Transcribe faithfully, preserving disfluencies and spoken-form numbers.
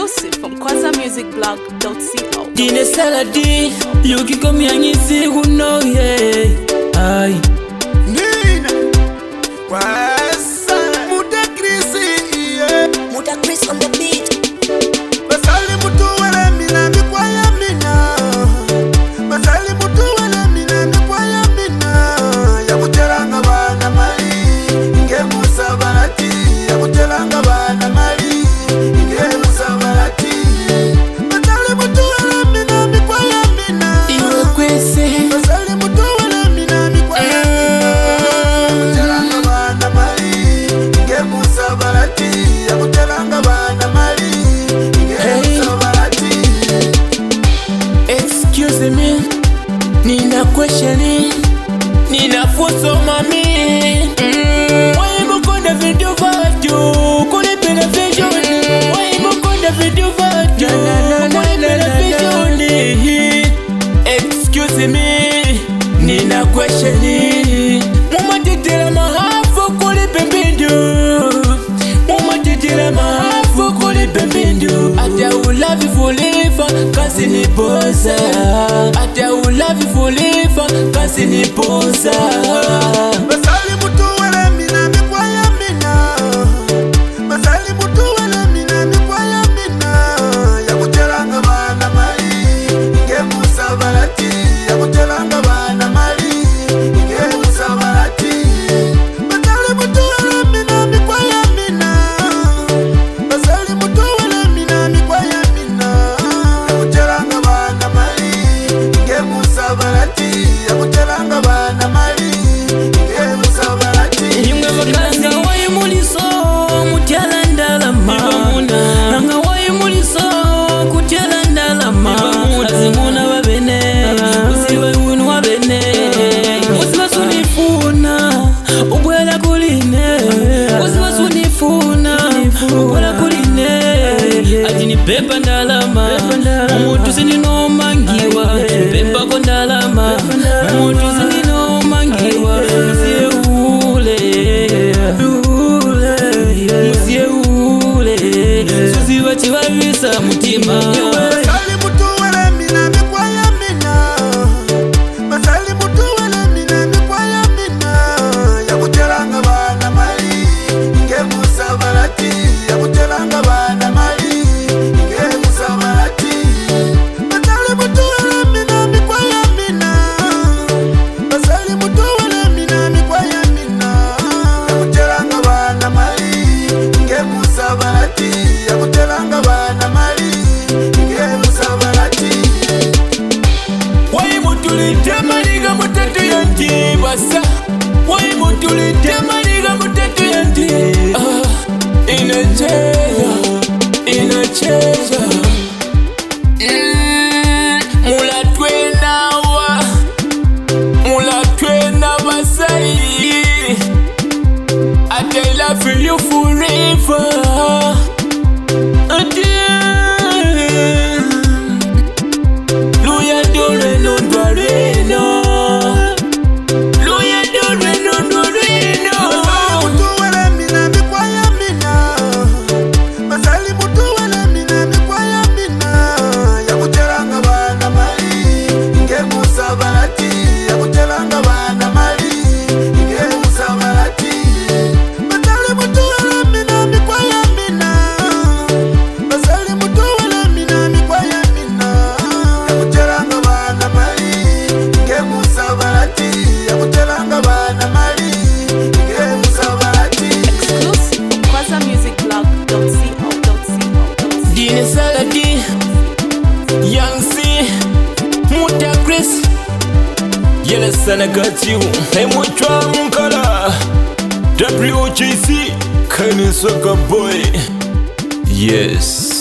Exclusive from kwaza music blog dot co. Dine saladi, yuki komi anyisi uno ye. Ay. Nina, kwasa. Muda Chrissy, yeah. Muda Chris on the beat. Basali mutu wale mina mikwaya mina. Basali mutu wale mina mikwaya mina. Ya kutelanga bana mali, inge musa balati. Ya kutelanga bana mali, inge musa balati. Basali mutu wale mina mikwaya mina. Iwe kwese. Basali mutu wale mina mikwaya mina. Kutelanga bana mali, inge musa balati. Ya kutelanga bana mali, inge musa balati. Excuse me, nina questioning, nina fuso mami. Mm. Why you go the video vatu? Kule pele video ni. Why you go the video vatu? Kule pele video ni. Excuse me, nina questioning. Mama titira mahafu kule pembindu. Mama titira mahafu kule pembindu. Ata ulavi fulifa kasi ni poza. Ata ulavi fulifa kasi ni poza. Basali mutu wale mina mikwaya mina. Basali mutu wale mina mikwaya mina. Ya kutelanga bana mali, inge musa balati. Ya kutelanga bana mali, inge musa balati. Basali mutu wale mina mikwaya mina. Basali mutu wale mina mikwaya mina. Ya kutelanga bana mali, inge musa balati. Ya kutelanga bana mali, inge musa balati. Imwe bakanga wayi muliso mutyala ndalama. Nanga wayi muliso kutyala ndalama. Azimuna babene usiwe wunu wabene. Usiwe sunifuna ubwela kuline. Usiwe sunifuna ubwela kuline. Ati ni pepa ndalama Mutu sinino mangiwa Pepa ko ndalama Mutu sinino mangiwa Musie ule Musie ule Susi wachi wavisa mutima. Basali mutu wale mina mikwaya mina. Basali mutu wale mina mikwaya mina. Ya kutelanga bana mali, inge musa balati. Ya kutelanga bana mali, inge musa balati. Basali mutu wale mina mikwaya mina. Basali mutu wale mina mikwaya mina. Ya kutelanga bana mali, inge musa balati. Ya kutelanga bana mali, inge musa balati. Wai mutulite maniga mutatu yanti basa. Wai mutulite maniga mutatu yanti. Ah, inacheza, inacheza. Mm, mula twena wa, mula twena basai. I love you forever. Again. Luya dore no dwareno. Luya dore no dwareno. Basali mutu wale mina mikwaya mina. Basali mutu wale mina mikwaya mina. Ya kutelanga bana mali, inge musa balati. Ya kutelanga bana mali, inge musa balati. Basali mutu wale mina mikwaya mina. Basali mutu wale mina mikwaya mina. Ya kutelanga bana mali, inge musa balati. Ya kutelanga bana mali, inge musa balati. Exclusive from kwaza music blog dot co. Dine saladi, Young C, Muda Chris. Yele sana got you. Hey muchwa mukala. W G C, Kani Soka boy. Yes.